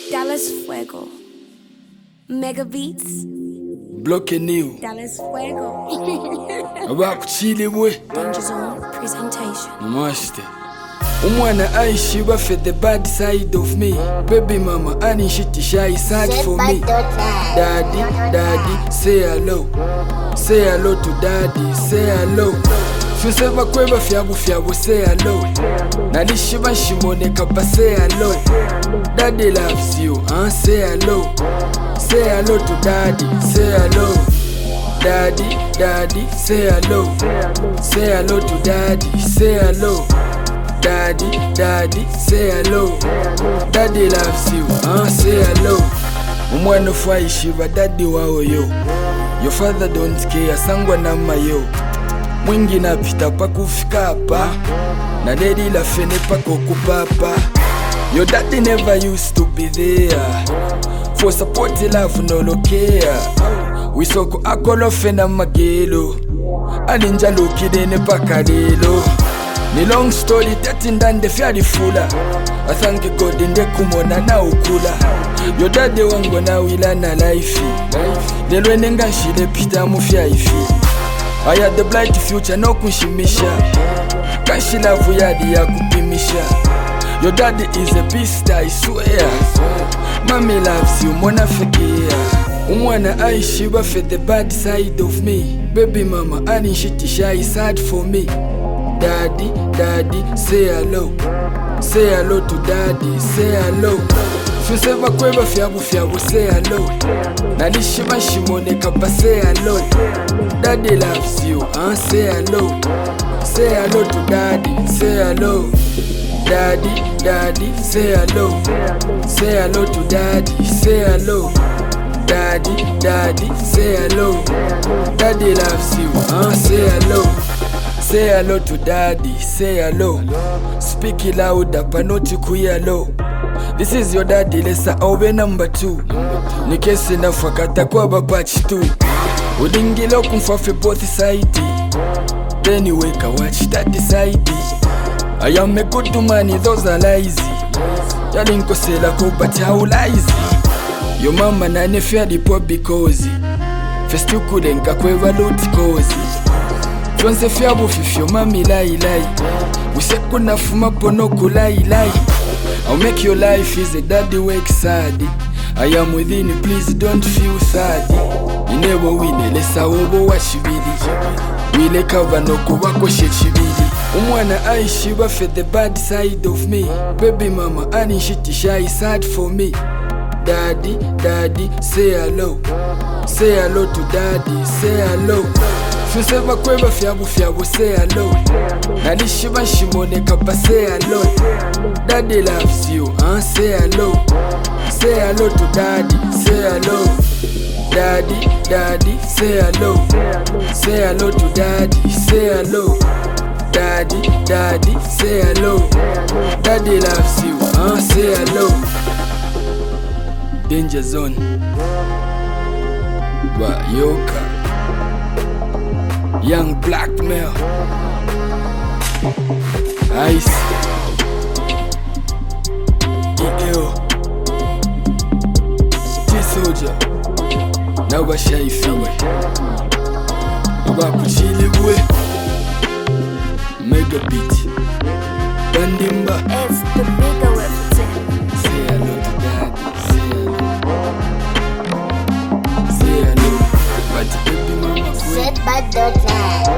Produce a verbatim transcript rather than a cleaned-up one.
Dallas Fuego. Mega Beats. Bloke new. Dallas Fuego. Abakuchili bwe. Danger Zone presentation. Master. Umwana aishi bafe the bad side of me. Baby mama anishiti shy sad for me. Daddy, daddy, say hello. Say hello to daddy, say hello. Fuseva kweba fyabu fyabu, say hello. Nalishiba shimone kapa, say hello. Daddy loves you, huh? Say hello. Say hello to daddy, say hello. Daddy, daddy, say hello. Say hello to daddy, say hello. Daddy, daddy, say hello. Daddy loves you, huh? Say hello. Umwana fwaishiva daddy wao yo. Your father don't care, sangwa na mayo. Mwingi na pita pa kufika hapa. Na daddy la fene pa kukupapa. Your daddy never used to be there. For support love no lo care. Wisoko akolo fena magelo. Alinja lukidene pa kadelo. Ni long story tati ndande fyari fula. I thank God inde kumona na ukula. Your daddy wangu na wila na life. Lelwe nenga shile pita mufya ifi. I had the bright future no kunshimisha. Kanshi lavu yadi ya kupimisha. Your daddy is a beast I swear. Mommy loves you mwana fekia. Umwana aishi bafe the bad side of me. Baby mama anishiti shy sad for me. Daddy, daddy, say hello. Say hello to daddy, say hello. Fuseva kweba fyabu fyabu, say hello. Nalishiba shimone kapa, say hello. Daddy loves you, huh? Say hello. Say hello to daddy, say hello. Daddy, daddy, say hello. Say hello to daddy, say hello. Daddy, daddy, say hello. Daddy loves you, huh? Say hello. Say hello to daddy, say hello. Speak it louder, but not to queer low. This is your daddy, lesa owe number two. Nikesi na fakata kwa babachi tu. Udingilo kumfafe both side. Then you wake and watch that side. I am a good man, those are lazy. Yalinko sela ko but how lazy. Your mama na nefia di poor because first you couldn't kakweva loot cause. Fionse fyabu fifyo mami lai lai. Useku na fuma pono kulai lai. I'll make your life is a daddy wake sad. I am within you, please don't feel sad. You never win, lesa obo wa shibidi. Wile cover no kubako shechibidi. Umwana aishi bafe the bad side of me. Baby mama anishiti shy sad for me. Daddy, daddy, say hello. Say hello to daddy, say hello. Fuseva kweba fyabu fyabu, say hello. Nalishiba shimone kapa, say hello. Daddy loves you, huh? Say hello. Say hello to daddy, say hello. Daddy, daddy, say hello. Say hello to daddy, say hello. Daddy, daddy, say hello. Daddy loves you, huh? Say hello. Danger Zone. Wa Yoka. Young blackmail. Ice. E L. T-Soldier. Na washa ifiwe. Abakuchili bwe. Mega Beat. Bandimba. It's the bigger represent. Say hello to daddy. Say hello. Say hello. But baby mama Set by the time.